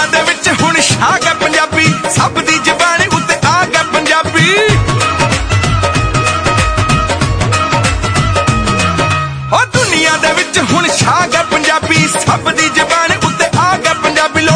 दे विच हुण छा गया पंजाबी, सब दी ज़बान उत्ते आ गया पंजाबी। ओ दुनिया दे विच हुण छा गया पंजाबी, सब दी ज़बान उत्ते आ गया पंजाबी।